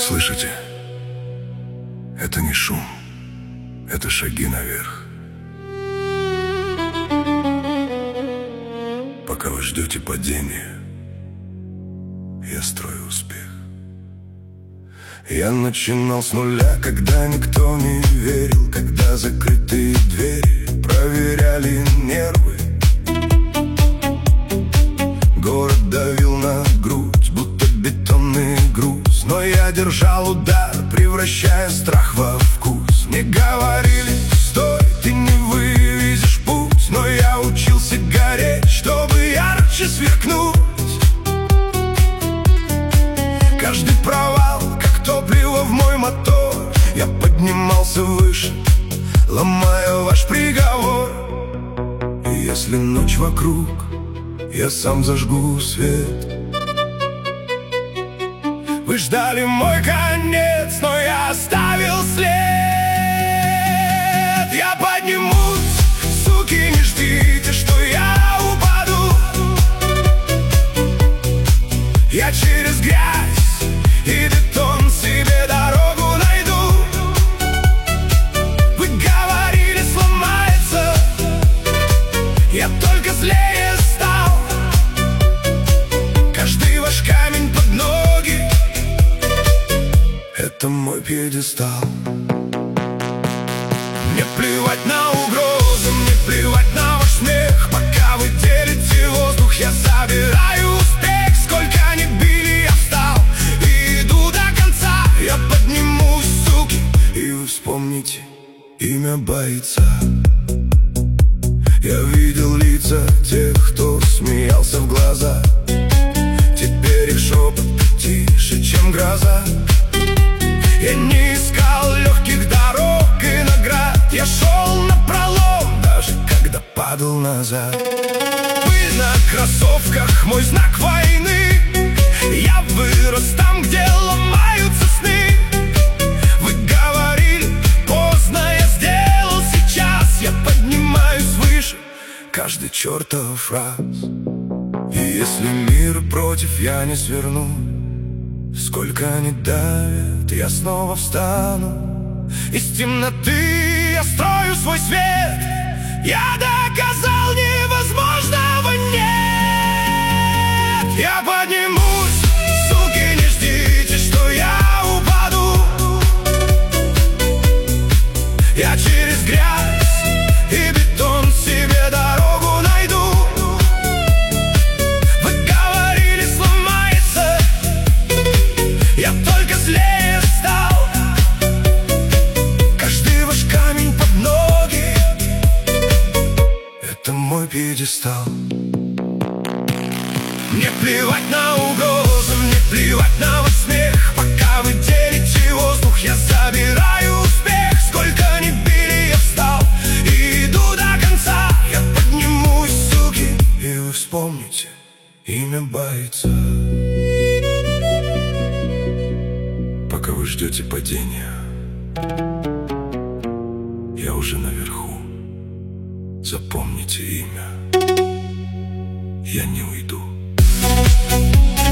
Слышите? Это не шум, это шаги наверх. Пока вы ждете падения, я строю успех. Я начинал с нуля, когда никто не верил, когда закрытые двери проверяли нервы. Город давил на грудь, будто бетонный груз, но я держал удар, превращая страх во вкус. Мне говорили: стой, ты не вывезешь путь, но я учился гореть, чтобы ярче сверкнуть. Каждый провал, как топливо в мой мотор, я поднимался выше, ломая ваш приговор. И если ночь вокруг, я сам зажгу свет. Вы ждали мой конец, но я оставил след. Я поднимусь, суки, не ждите, что я упаду. Я через грязь и бетон себе дорогу найду. Вы говорили, сломается, я только злее стал. Каждый ваш камень под ноги — это мой пьедестал. Мне плевать на угрозы, мне плевать на ваш смех. Пока вы делите воздух, я забираю успех. Сколько ни били, я встал и иду до конца. Я поднимусь, суки, и вы вспомните имя бойца. Я видел лица тех, кто смеялся в глаза. Теперь их шепот тише, чем гроза. Я не искал легких дорог и наград. Я шел напролом, даже когда падал назад. Пыль на кроссовках — мой знак войны. Я вырос там, где ломаются сны. Вы говорили, поздно, я сделал сейчас. Я поднимаюсь выше каждый чертов раз. И если мир против, я не сверну. Сколько они давят, я снова встану. Из темноты я строю свой свет. Я доказал, невозможного нет. Я поднимусь, суки, не ждите, что я упаду. Я через грязь и бетон себе дорогу найду. Вы говорили, сломается, я только злее стал. Каждый ваш камень под ноги — это мой пьедестал. Мне плевать на угрозы, мне плевать на ваш смех. Пока вы делите воздух, я забираю успех. Сколько ни били, я встал и иду до конца. Я поднимусь, суки, и вы вспомните имя бойца. Пока вы ждете падения, я уже наверху. Запомните имя, я не уйду.